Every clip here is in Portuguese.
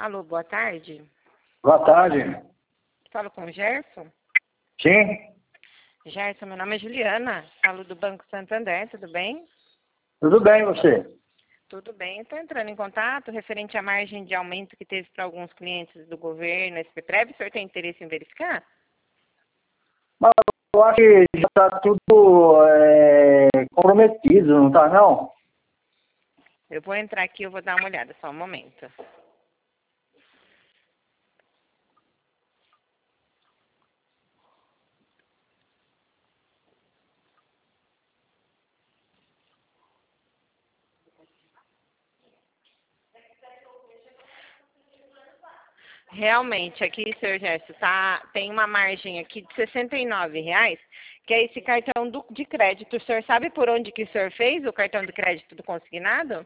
Alô, boa tarde. Boa tarde. Falo com o Gerson? Sim, Gerson, meu nome é Juliana. Falo do Banco Santander, tudo bem? tudo bem você? Tudo bem. Estou entrando em contato referente à margem de aumento que teve para alguns clientes do governo, SPPREV. O senhor tem interesse em verificar? Mas eu acho que já está tudo comprometido, não está não? Eu vou entrar aqui, eu vou dar uma olhada, só um momento. Realmente, aqui, senhor Gerson, tem uma margem aqui de R$ 69,00, que é esse cartão de crédito. O senhor sabe por onde que o senhor fez o cartão de crédito do consignado?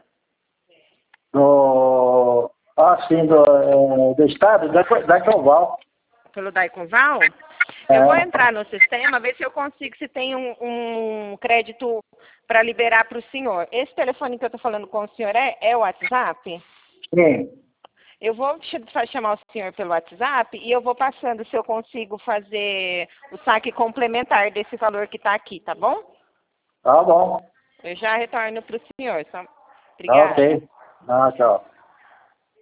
Assim, do estado, da Coval. Pelo Daiconval? Eu vou É, entrar no sistema, ver se eu consigo, se tem um crédito para liberar para o senhor. Esse telefone que eu estou falando com o senhor é o WhatsApp? sim, Eu vou chamar o senhor pelo WhatsApp e eu vou passando se eu consigo fazer o saque complementar desse valor que está aqui, tá bom? tá bom. Eu já retorno para o senhor. Tá Obrigada. ok. Ah, tchau.